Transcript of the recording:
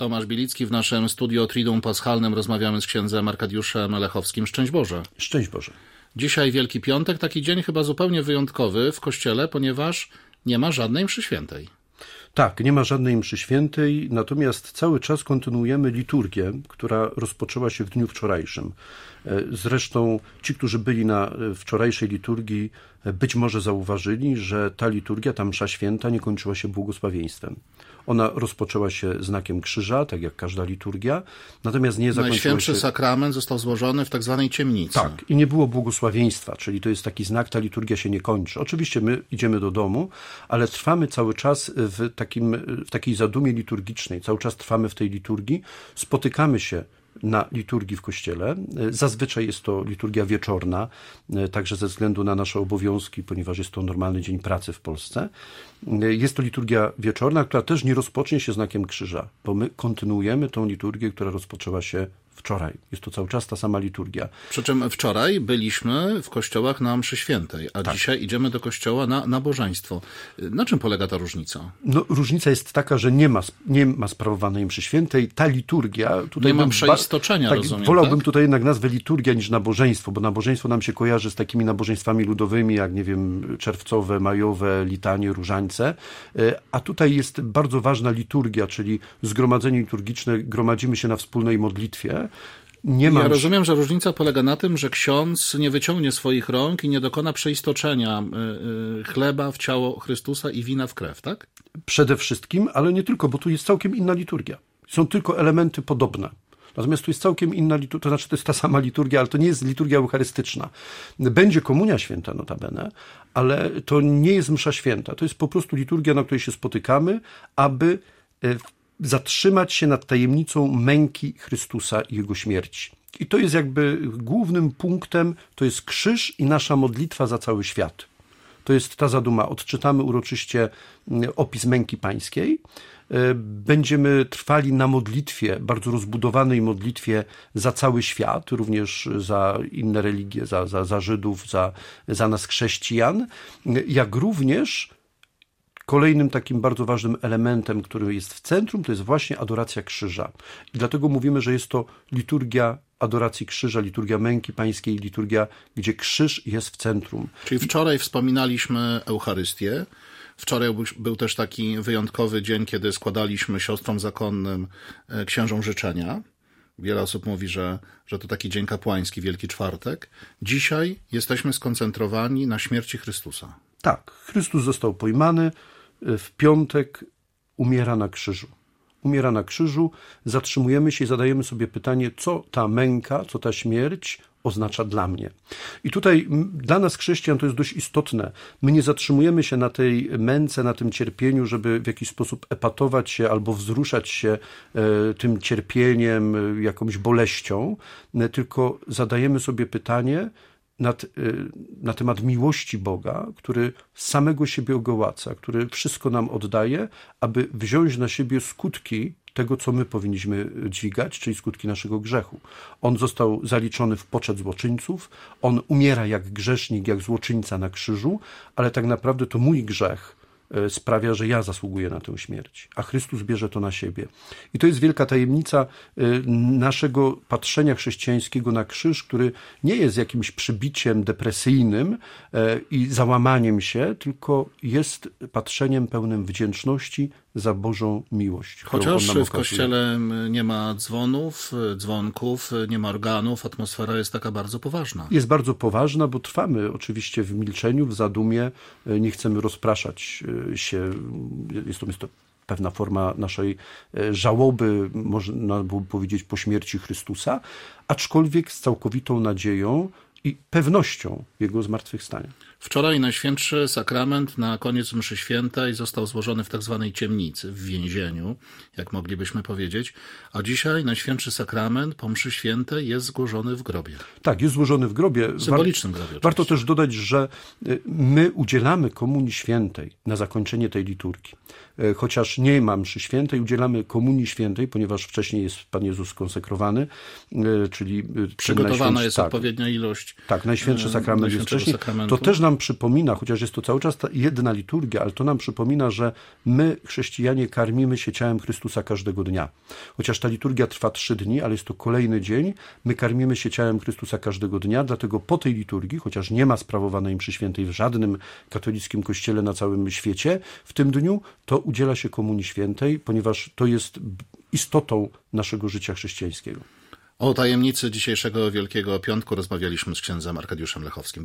Tomasz Bielicki w naszym studio Triduum Paschalnym. Rozmawiamy z księdzem Arkadiuszem Lechowskim. Szczęść Boże. Szczęść Boże. Dzisiaj Wielki Piątek, taki dzień chyba zupełnie wyjątkowy w Kościele, ponieważ nie ma żadnej mszy świętej. Tak, nie ma żadnej mszy świętej, natomiast cały czas kontynuujemy liturgię, która rozpoczęła się w dniu wczorajszym. Zresztą ci, którzy byli na wczorajszej liturgii, być może zauważyli, że ta liturgia, ta msza święta nie kończyła się błogosławieństwem. Ona rozpoczęła się znakiem krzyża, tak jak każda liturgia, natomiast nie zakończyła się... Najświętszy sakrament został złożony w tak zwanej ciemnicy. Tak, i nie było błogosławieństwa, czyli to jest taki znak, ta liturgia się nie kończy. Oczywiście my idziemy do domu, ale trwamy cały czas w takiej zadumie liturgicznej, cały czas trwamy w tej liturgii, spotykamy się na liturgii w Kościele. Zazwyczaj jest to liturgia wieczorna, także ze względu na nasze obowiązki, ponieważ jest to normalny dzień pracy w Polsce. Jest to liturgia wieczorna, która też nie rozpocznie się znakiem krzyża, bo my kontynuujemy tą liturgię, która rozpoczęła się wczoraj. Jest to cały czas ta sama liturgia. Przy czym wczoraj byliśmy w kościołach na mszy świętej, a tak. Dzisiaj idziemy do kościoła na nabożeństwo. Na czym polega ta różnica? No, różnica jest taka, że nie ma sprawowanej mszy świętej. Ta liturgia... Tutaj nie ma przeistoczenia, tak, rozumiem. Wolałbym tak? tutaj jednak nazwę liturgia niż nabożeństwo, bo nabożeństwo nam się kojarzy z takimi nabożeństwami ludowymi, jak nie wiem, czerwcowe, majowe, litanie, różańce. A tutaj jest bardzo ważna liturgia, czyli zgromadzenie liturgiczne, gromadzimy się na wspólnej modlitwie. Ja rozumiem, że różnica polega na tym, że ksiądz nie wyciągnie swoich rąk i nie dokona przeistoczenia chleba w ciało Chrystusa i wina w krew, tak? Przede wszystkim, ale nie tylko, bo tu jest całkiem inna liturgia. Są tylko elementy podobne. Natomiast tu jest całkiem inna liturgia, to znaczy to jest ta sama liturgia, ale to nie jest liturgia eucharystyczna. Będzie komunia święta notabene, ale to nie jest msza święta. To jest po prostu liturgia, na której się spotykamy, aby zatrzymać się nad tajemnicą męki Chrystusa i Jego śmierci. I to jest jakby głównym punktem, to jest krzyż i nasza modlitwa za cały świat. To jest ta zaduma. Odczytamy uroczyście opis męki pańskiej. Będziemy trwali na modlitwie, bardzo rozbudowanej modlitwie za cały świat, również za inne religie, za Żydów, za nas chrześcijan, jak również kolejnym takim bardzo ważnym elementem, który jest w centrum, to jest właśnie adoracja krzyża. I dlatego mówimy, że jest to liturgia adoracji krzyża, liturgia męki pańskiej, liturgia, gdzie krzyż jest w centrum. Czyli wczoraj wspominaliśmy Eucharystię. Wczoraj był też taki wyjątkowy dzień, kiedy składaliśmy siostrom zakonnym księżom życzenia. Wiele osób mówi, że to taki dzień kapłański, Wielki Czwartek. Dzisiaj jesteśmy skoncentrowani na śmierci Chrystusa. Tak, Chrystus został pojmany, w piątek umiera na krzyżu. Umiera na krzyżu, zatrzymujemy się i zadajemy sobie pytanie, co ta męka, co ta śmierć oznacza dla mnie. I tutaj dla nas chrześcijan to jest dość istotne. My nie zatrzymujemy się na tej męce, na tym cierpieniu, żeby w jakiś sposób epatować się albo wzruszać się tym cierpieniem, jakąś boleścią, tylko zadajemy sobie pytanie na temat miłości Boga, który samego siebie ogołaca, który wszystko nam oddaje, aby wziąć na siebie skutki tego, co my powinniśmy dźwigać, czyli skutki naszego grzechu. On został zaliczony w poczet złoczyńców, on umiera jak grzesznik, jak złoczyńca na krzyżu, ale tak naprawdę to mój grzech sprawia, że ja zasługuję na tę śmierć, a Chrystus bierze to na siebie. I to jest wielka tajemnica naszego patrzenia chrześcijańskiego na krzyż, który nie jest jakimś przybiciem depresyjnym i załamaniem się, tylko jest patrzeniem pełnym wdzięczności za Bożą miłość. Chociaż w Kościele nie ma dzwonków, nie ma organów, atmosfera jest taka bardzo poważna. Jest bardzo poważna, bo trwamy oczywiście w milczeniu, w zadumie, nie chcemy rozpraszać się. Jest to pewna forma naszej żałoby, można byłoby powiedzieć, po śmierci Chrystusa, aczkolwiek z całkowitą nadzieją i pewnością Jego zmartwychwstania. Wczoraj Najświętszy Sakrament na koniec mszy świętej został złożony w tak zwanej ciemnicy, w więzieniu, jak moglibyśmy powiedzieć, a dzisiaj Najświętszy Sakrament po mszy świętej jest złożony w grobie. Tak, jest złożony w grobie. Symbolicznym grobie. Warto też dodać, że my udzielamy Komunii Świętej na zakończenie tej liturgii. Chociaż nie ma mszy świętej, udzielamy Komunii Świętej, ponieważ wcześniej jest Pan Jezus skonsekrowany, czyli przygotowana jest odpowiednia ilość. Tak, Najświętszy Sakrament jest wcześniej. To też nam nam przypomina, chociaż jest to cały czas ta jedna liturgia, ale to nam przypomina, że my, chrześcijanie, karmimy się ciałem Chrystusa każdego dnia. Chociaż ta liturgia trwa 3 dni, ale jest to kolejny dzień, my karmimy się ciałem Chrystusa każdego dnia, dlatego po tej liturgii, chociaż nie ma sprawowanej mszy świętej w żadnym katolickim kościele na całym świecie, w tym dniu to udziela się Komunii Świętej, ponieważ to jest istotą naszego życia chrześcijańskiego. O tajemnicy dzisiejszego Wielkiego Piątku rozmawialiśmy z księdzem Arkadiuszem Lechowskim.